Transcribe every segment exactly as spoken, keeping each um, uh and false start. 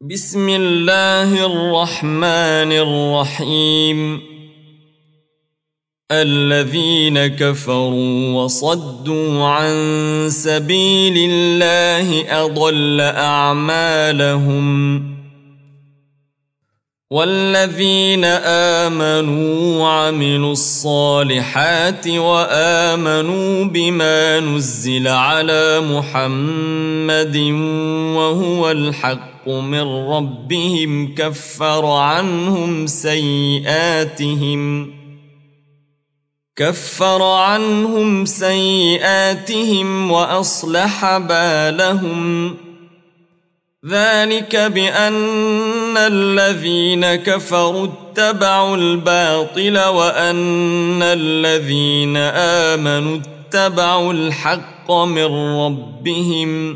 بسم الله الرحمن الرحيم. الذين كفروا وصدوا عن سبيل الله أضل أعمالهم، والذين آمنوا وعملوا الصالحات وآمنوا بما نزل على محمد وهو الحق من ربهم كفر عنهم سيئاتهم كفر عنهم سيئاتهم وأصلح بالهم. ذلك بأن الذين كفروا اتبعوا الباطل وأن الذين آمنوا اتبعوا الحق من ربهم،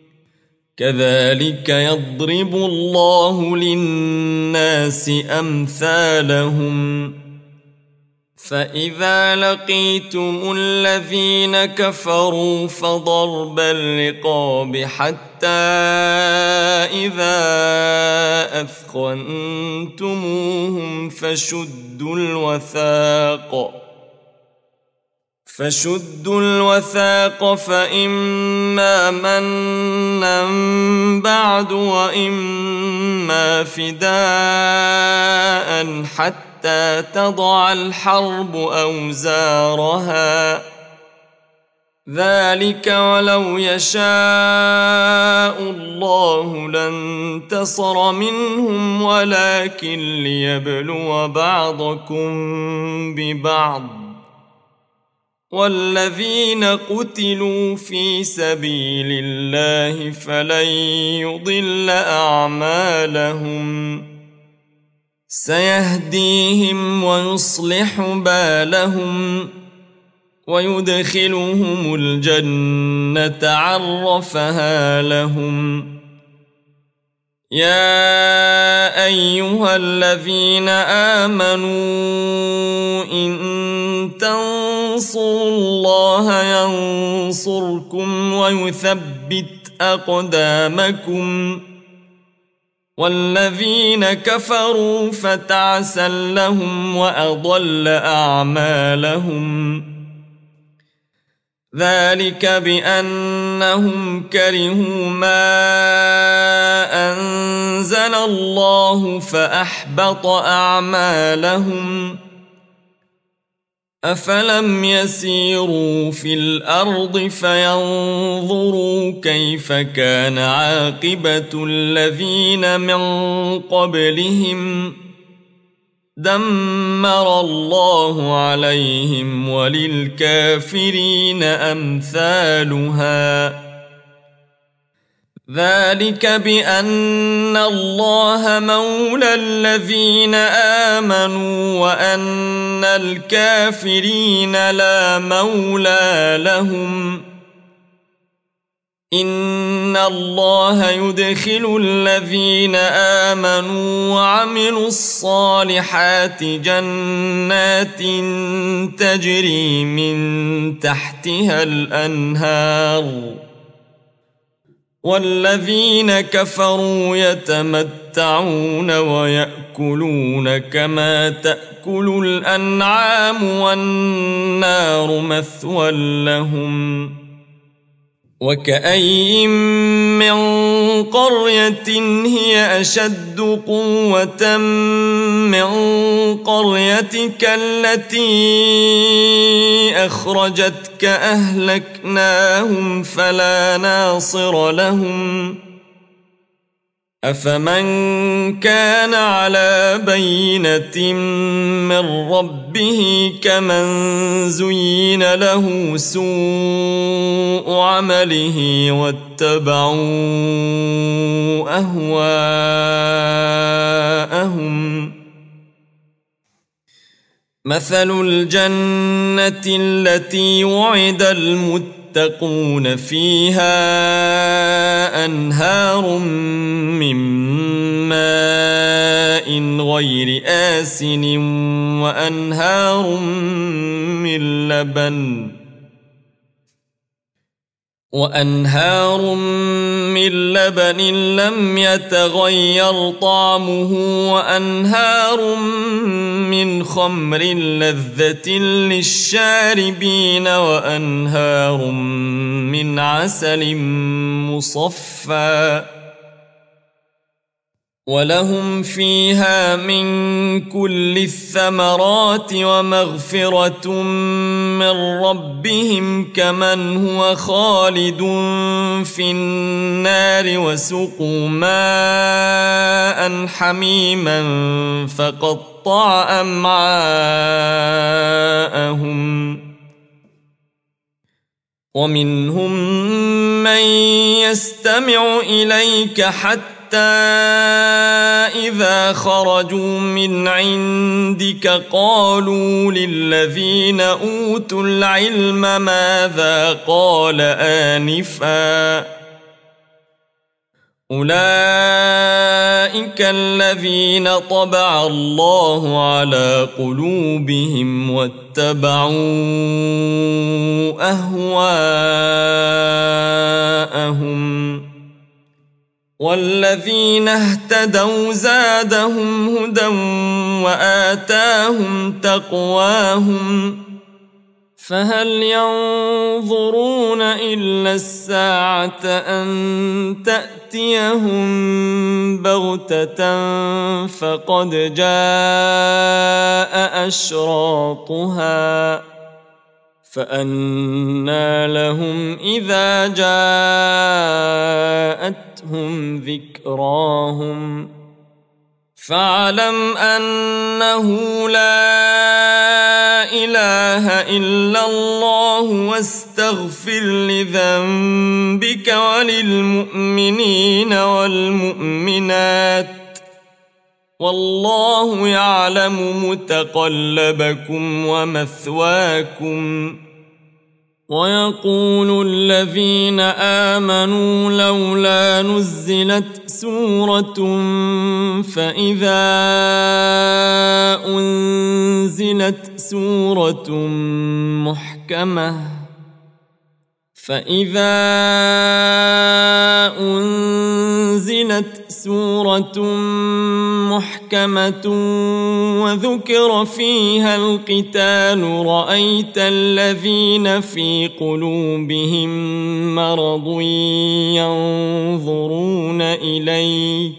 كذلك يضرب الله للناس أمثالهم. فإذا لقيتم الذين كفروا فضرب الرقاب حتى إذا أثخنتموهم فشدوا الوثاق فشدوا الوثاق فإما منا بعد وإما فداء حتى تضع الحرب أوزارها. ذلك ولو يشاء الله لانتصر منهم ولكن ليبلو بعضكم ببعض، والذين قتلوا في سبيل الله فلن يضل أعمالهم، سيهديهم ويصلح بالهم ويدخلهم الجنة عرفها لهم. يا أيها الذين آمنوا إن تنصروا الله ينصركم ويثبت أقدامكم، والذين كفروا فتعسا لهم وأضل أعمالهم. ذلك بأنهم كرهوا ما أنزل الله فأحبط أعمالهم. أفلم يسيروا في الأرض فينظروا كيف كان عاقبة الذين من قبلهم، دمر الله عليهم وللكافرين أمثالها. ذلك بأن الله مولى الذين آمنوا وأن الكافرين لا مولى لهم. إن الله يدخل الذين آمنوا وعملوا الصالحات جنات تجري من تحتها الأنهار، والذين كفروا يتمتعون ويأكلون كما تأكل الأنعام والنار مثوى لهم. وكأين من قرية هي أشد قوة من قريتك التي أخرجتك أهلكناهم فلا ناصر لهم. أفمن كان على بينة من ربه كمن زين له سوء عمله واتبعوا أهواءهم. مثل الجنة التي وعد المتقون فيها أنهار من ماء غير آسن وأنهار من لبن وأنهار من لبن لم يتغير طعمه وأنهار من خمر لذة للشاربين وأنهار من عسل مصفى ولهم فيها من كل الثمرات ومغفرة من ربهم كمن هو خالد في النار وسقوا ماء حميما فقطع أمعاءهم ومنهم من يستمع إليك حتى إذا خرجوا من عندك قالوا للذين أوتوا العلم ماذا قال آنفا أولئك الذين طبع الله على قلوبهم واتبعوا أهواءهم والذين اهتدوا زادهم هدى وآتاهم تقواهم فهل ينظرون إلا الساعة أن تأتيهم بغتة فقد جاء أشراطها فأنى لهم إذا جاءتهم ذكراهم فاعلم أنه لا إله إلا الله واستغفر لذنبك وللمؤمنين والمؤمنات والله يعلم متقلبكم ومثواكم ويقول الذين آمنوا لولا نزلت سورة فإذا أنزلت سورة محكمة فإذا أنزلت سورة محكمة وذكر فيها القتال رأيت الذين في قلوبهم مرض ينظرون إليك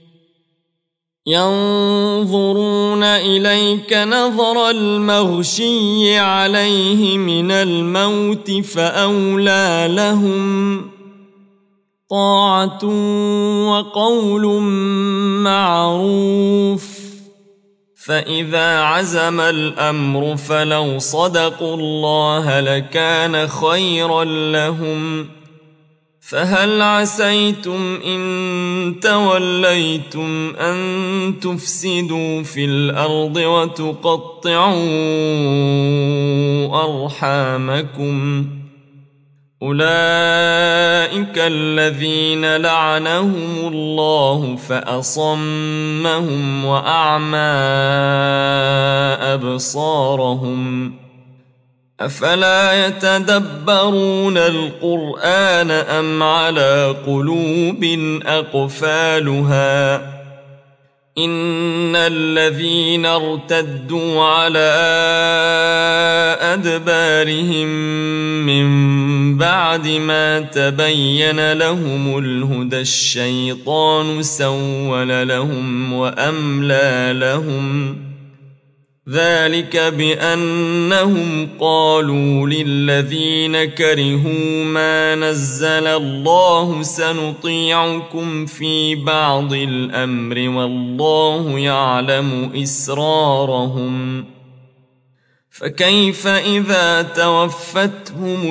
ينظرون إليك نظر المغشي عليه من الموت فأولى لهم طاعة وقول معروف فإذا عزم الأمر فلو صدقوا الله لكان خيرا لهم فهل عسيتم إن توليتم أن تفسدوا في الأرض وتقطعوا أرحامكم أولئك الذين لعنهم الله فأصمهم وأعمى أبصارهم أفلا يتدبرون القرآن أم على قلوب أقفالها إن الذين ارتدوا على أدبارهم من بعد ما تبين لهم الهدى الشيطان سول لهم وأملى لهم ذلك بأنهم قالوا للذين كرهوا ما نزل الله سنطيعكم في بعض الأمر والله يعلم إسرارهم فكيف إذا توفتهم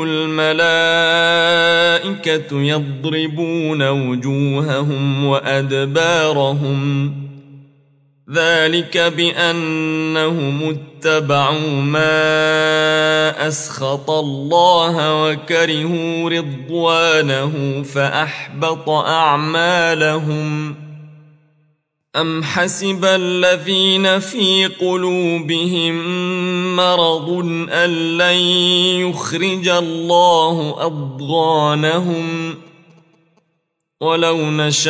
الملائكة يضربون وجوههم وأدبارهم ذلك بأنهم اتبعوا ما أسخط الله وكرهوا رضوانه فأحبط أعمالهم أم حسب الذين في قلوبهم مرض أن لن يخرج الله أضغانهم ولو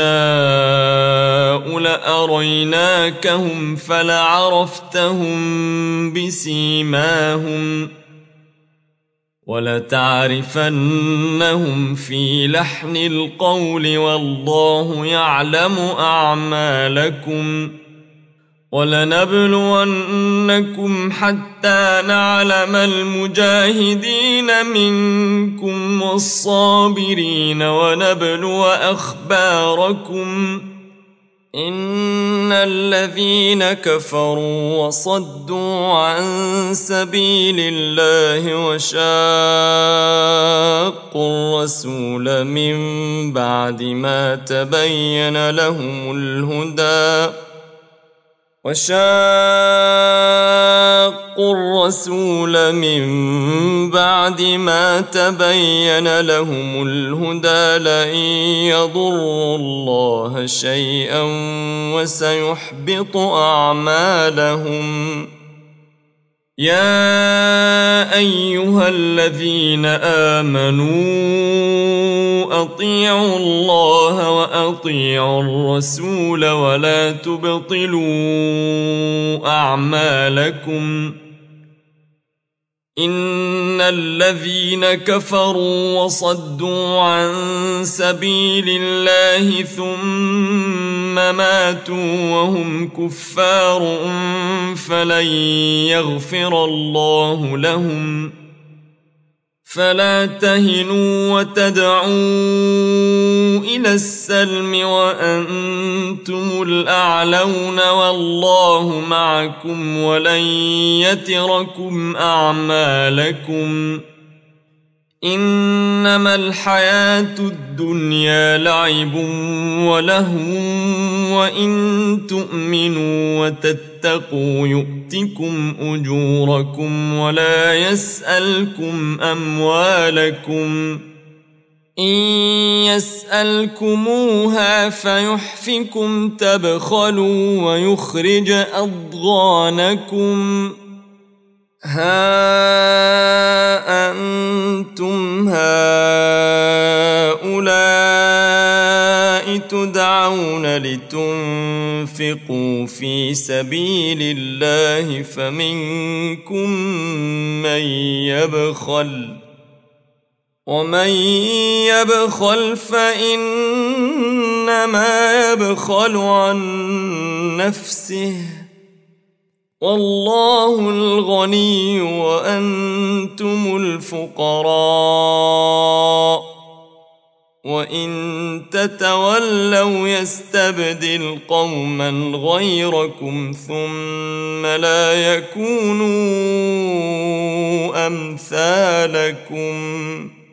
نشاء لأريناكهم فلعرفتهم بسيماهم ولتعرفنهم في لحن القول والله يعلم أعمالكم ولنبلونكم حتى نعلم المجاهدين منكم والصابرين ونبلو أخباركم إن الذين كفروا وصدوا عن سبيل الله وشاقوا الرسول من بعد ما تبين لهم الهدى وشاقوا الرسول من بعد ما تبين لهم الهدى لن يضروا الله شيئا وسيحبط أعمالهم يا أيها الذين آمنوا أطيعوا الله وأطيعوا الرسول ولا تبطلوا أعمالكم إن الذين كفروا وصدوا عن سبيل الله ثم ماتوا وهم كفار فلن يغفر الله لهم فلا تهنوا وتدعوا إلى السلم وأنتم الأعلون والله معكم ولن يتركم أعمالكم إنما الحياة الدنيا لعب ولهو وإن تؤمنوا وتتقوا يؤتكم أجوركم ولا يسألكم أموالكم إن يسألكموها فيحفكم تبخلوا ويخرج أضغانكم ها أنتم هؤلاء تدعون لتنفقوا في سبيل الله فمنكم من يبخل ومن يبخل فإنما يبخل عن نفسه والله الغني وأنتم الفقراء وإن تتولوا يستبدل قوما غيركم ثم لا يكونوا أمثالكم